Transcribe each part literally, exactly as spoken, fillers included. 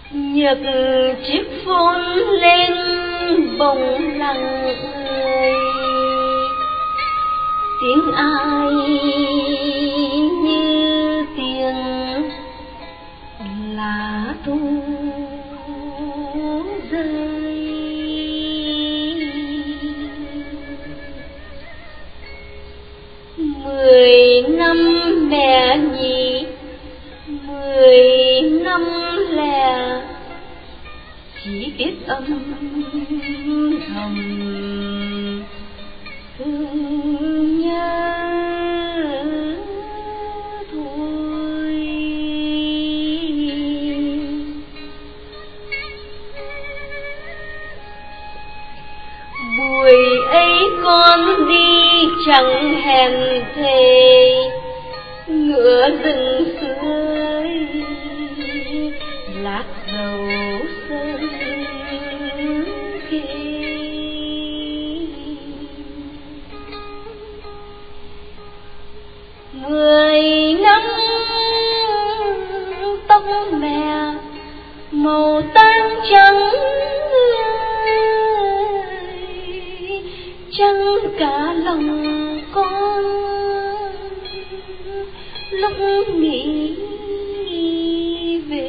Nhật chiếc phone lên bồng lặng người, tiếng ai như tiếng lá thu rơi. Mười năm mẹ nhị, mười năm lẻ, chỉ biết âm thầm thương nhớ thôi. Buổi ấy con đi chẳng hẹn thề, ngựa rừng cưới lát dầu sơn kê. Mười năm tóc mẹ màu tan trắng, trắng cả lòng con lúc nghĩ về.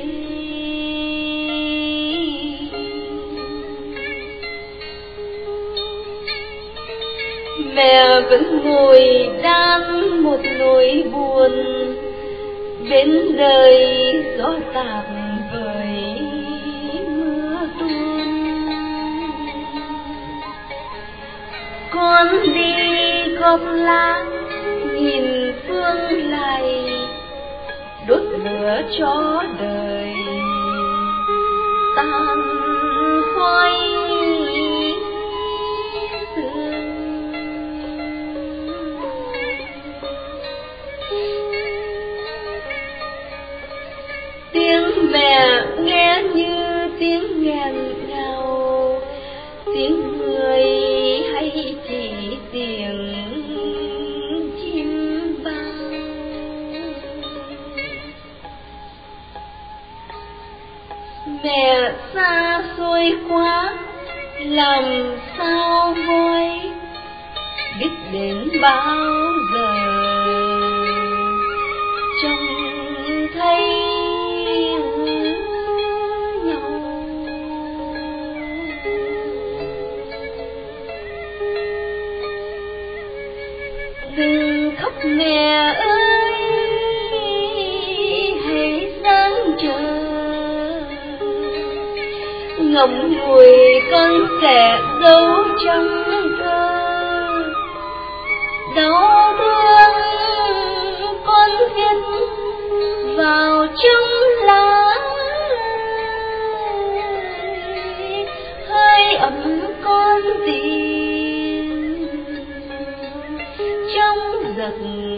Mẹ vẫn ngồi đan một nỗi buồn, bên đời gió tạt với mưa tuôn. Con đi góp lá nhìn phương lại, đốt lửa cho đời tan phai sương. Tiếng mẹ nghe như tiếng nghẹn ngào, tiếng người hay chỉ tiếng chim bao. Mẹ xa xôi quá làm sao vơi, biết đến bao giờ trông thấy nhau. Đừng khóc mẹ ơi, hãy sáng chờ ngậm ngùi con sẽ giấu trong thơ. Đau thương con viết vào trong lá, hơi ấm con tìm trong giấc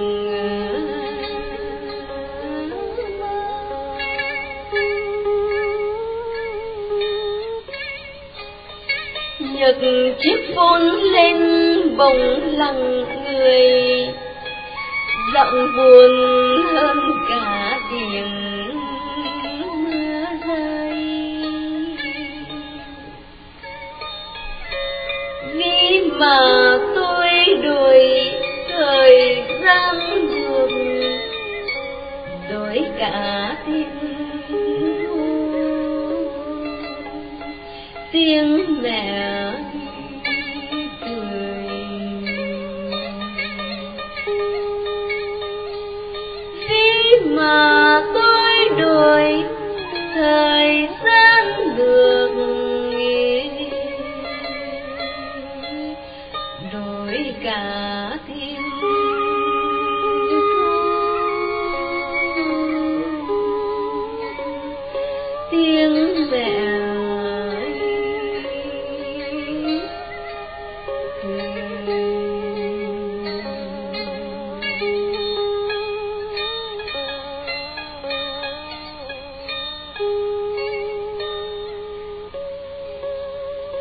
Nhật chiếc phone lên bồng lặng người, giọng buồn hơn cả tiếng mưa rơi. Vì mà tôi đổi thời gian buồn, đổi cả tiếng ru, tiếng mẹ cười. Vì mà tôi đổi thời gian được, đổi cả tiếng tiếng mẹ.